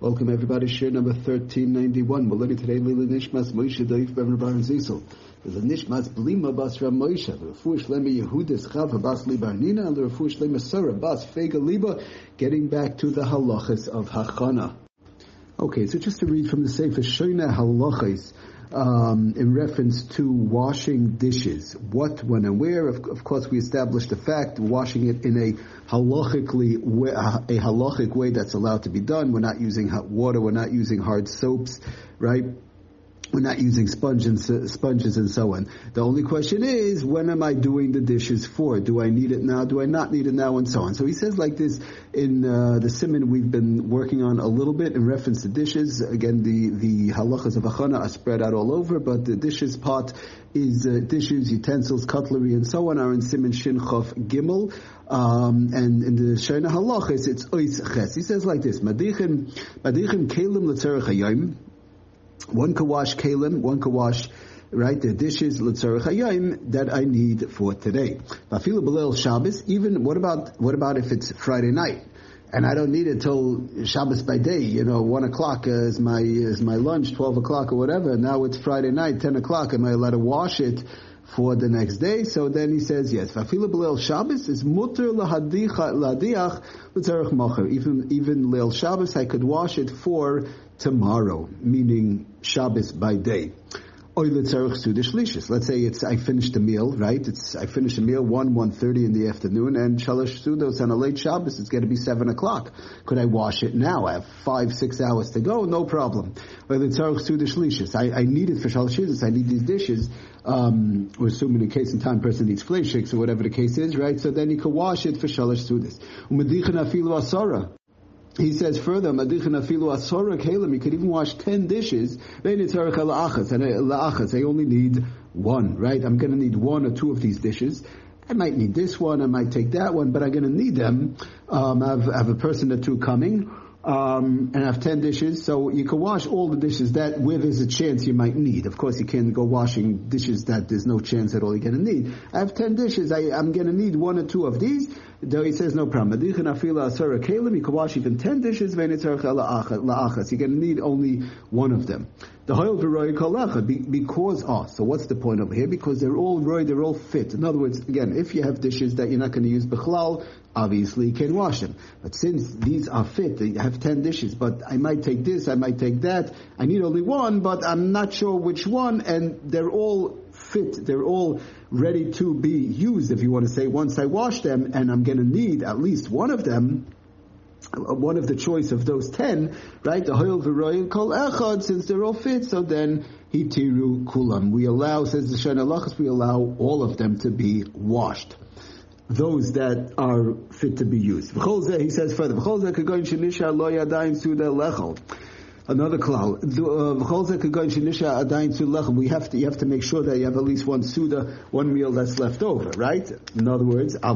Welcome everybody, share number 1391. We're learning today Lila Nishmas Moshe Daif Ben Rabban Zisel. There's a Nishmas Blima Bas Ram Moshe, the Refuah Shlema Yehudis Chava Bas Liba Nina, and the Refuah Shlema Sarah Bas Fega Liba, getting back to the halachas of Hachana. Okay, so just to read from the Sefer Shoina Halachas, in reference to washing dishes, what, when, and where. Of course, we established the fact washing it in a halachic way that's allowed to be done. We're not using hot water. We're not using hard soaps, right? We're not using sponges and so on. The only question is, when am I doing the dishes for? Do I need it now? Do I not need it now? And so on. So he says like this in the Siman we've been working on a little bit in reference to dishes. Again, the halachas of Achana are spread out all over, but the dishes part is dishes, utensils, cutlery, and so on are in Siman Shin Chof Gimel. And in the Shana halachas, it's Ois Ches. He says like this, Madichem Kelim L'Tzarech Hayom. One could wash kalim, one could wash, right, the dishes, l'tzarech hayom, that I need for today. Afilu b'leil Shabbos, even, what about if it's Friday night? And I don't need it till Shabbos by day, 1 o'clock is my lunch, 12 o'clock or whatever, now it's Friday night, 10 o'clock, am I allowed to wash it for the next day? So then he says, yes, Afilu b'leil Shabbos is mutter l'hadiach l'tzarech mocher. Even leil Shabbos, I could wash it for tomorrow, meaning Shabbos by day. Let's say I finished the meal, right? I finished the meal 1:30 in the afternoon, and Shalosh Sudos on a late Shabbos, it's going to be 7 o'clock. Could I wash it now? I have 5-6 hours to go, no problem. I need it for Shalosh Sudos, I need these dishes. We're assuming in case in time person needs flesheks or whatever the case is, right? So then you can wash it for Shalosh Sudos. He says further, you could even wash 10 dishes, and I only need one, right? I'm going to need 1 or 2 of these dishes. I might need this one, I might take that one, but I'm going to need them. I have a person or 2 coming, and I have 10 dishes, so you can wash all the dishes that where there's a chance you might need. Of course, you can't go washing dishes that there's no chance at all you're going to need. I have 10 dishes, I'm going to need 1 or 2 of these. Though he says no problem. You can wash even 10 dishes. You're going to need only 1 of them. Because so what's the point over here? Because they're all roy, they're all fit. In other words, again, if you have dishes that you're not going to use bichlal, obviously you can wash them. But since these are fit, you have 10 dishes, but I might take this, I might take that. I need only 1, but I'm not sure which one, and they're all fit, they're all ready to be used, if you want to say, once I wash them, and I'm going to need at least 1 of them, one of the choice of those 10, right? The hoil v'royim kol echad, since they're all fit, so then hitiru kulam. We allow, says the Shana Halachos, we allow all of them to be washed. Those that are fit to be used. He says further, another klal. You have to make sure that you have at least 1 suda, 1 meal that's left over, right? In other words, I ate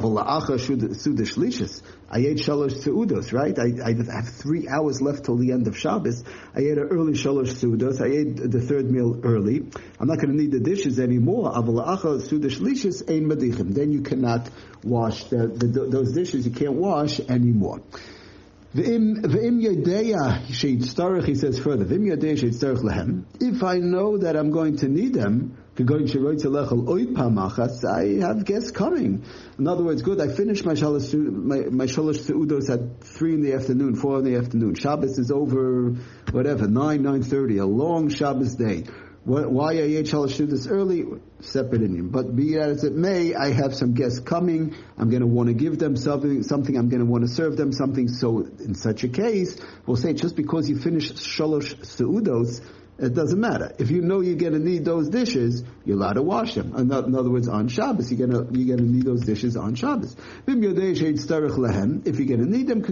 shalosh seudos, right? I have 3 hours left till the end of Shabbos. I ate an early shalosh seudos. I ate the 3rd meal early. I'm not going to need the dishes anymore. Then you cannot wash those dishes. You can't wash anymore. V'im yadeya sheitzarech, he says further, v'im yadeya sheitzarech lehem, if I know that I'm going to need them, I have guests coming. In other words, good, I finished my shalosh seudos at 3 in the afternoon, 4 in the afternoon. Shabbos is over, 9:30, a long Shabbos day. Why I ate shalosh seudos early? Separate Indian. But be that as it may, I have some guests coming. I'm going to want to give them something. I'm going to want to serve them something. So in such a case, we'll say just because you finish shalosh seudos, it doesn't matter. If you know you're going to need those dishes, you're allowed to wash them. In other words, on Shabbos, you're going to need those dishes on Shabbos. If you're going to need them,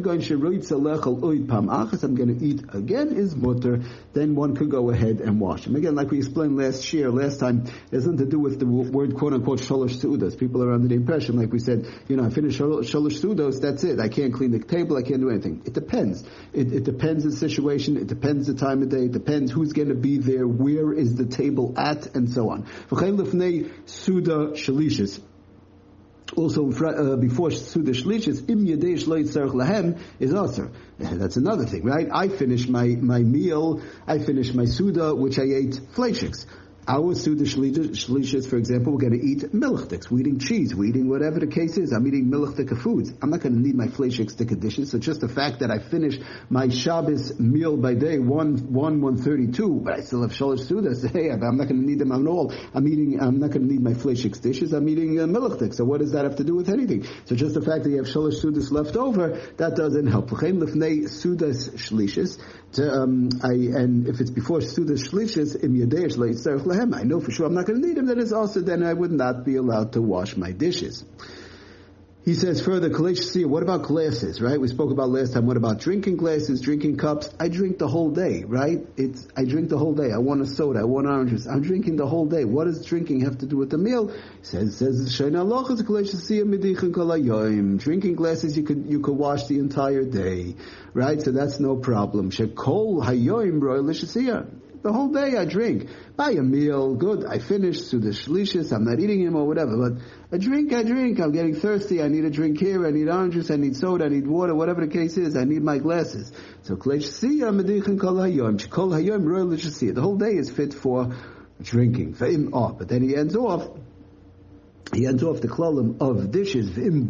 I'm going to eat again is mutter, then one could go ahead and wash them. Again, like we explained last time, it has nothing to do with the word quote unquote shalosh seudos. People are under the impression, like we said, I finished shalosh seudos, that's it. I can't clean the table, I can't do anything. It depends. It depends the situation, it depends the time of day, it depends who's going to be there, where is the table at, and so on. Suda shalishis. Also, before Suda Shlishis, Im Yedei Shlo Yitzarech Lahem is Aser. That's another thing, right? I finish my meal, I finish my Suda, which I ate fleishiks. Our Suda Shlishis, for example, we're going to eat milchtiks. We're eating cheese. We're eating whatever the case is. I'm eating milchtika foods. I'm not going to need my fleishiks dishes. So just the fact that I finish my Shabbos meal by day, 1:32, but I still have Shalosh Sudas. Hey, I'm not going to need them at all. I'm not going to need my fleishiks dishes. I'm eating milchtik. So what does that have to do with anything? So just the fact that you have Shalosh Sudas left over, that doesn't help. Sudas Shlishis. And if it's before Sudas Shlishis, Im Yedei Shlo Yitzarech Lahem, I know for sure I'm not going to need them, then it's also, then I would not be allowed to wash my dishes. He says further, what about glasses, right? We spoke about last time, what about drinking glasses, drinking cups? I drink the whole day, right? I drink the whole day. I want a soda, I want oranges. I'm drinking the whole day. What does drinking have to do with the meal? He says, drinking glasses, you could wash the entire day, right? So that's no problem. The whole day I drink. Buy a meal, good, I finished to the shlishis, I'm not eating anymore, whatever, but I drink, I'm getting thirsty, I need a drink here, I need orange juice, I need soda, I need water, whatever the case is, I need my glasses. So, the whole day is fit for drinking. But then he ends off the klalim of dishes,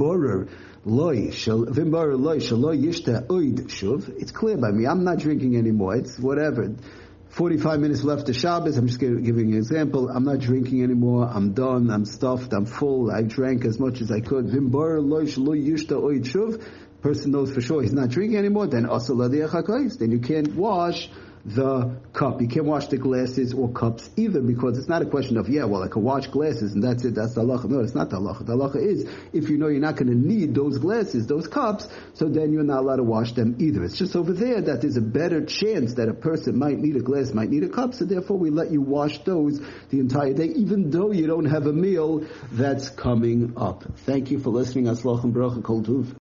it's clear by me, I'm not drinking anymore, it's whatever. 45 minutes left to Shabbos, I'm just giving an example. I'm not drinking anymore, I'm done, I'm stuffed, I'm full, I drank as much as I could. Person knows for sure he's not drinking anymore, then you can't wash the cup. You can't wash the glasses or cups either, because it's not a question of, I can wash glasses and that's it, that's the halacha. No, it's not the halacha. The halacha is, if you know you're not going to need those glasses, those cups, so then you're not allowed to wash them either. It's just over there that there's a better chance that a person might need a glass, might need a cup, so therefore we let you wash those the entire day, even though you don't have a meal that's coming up. Thank you for listening. Aslach and bracha kol tuv.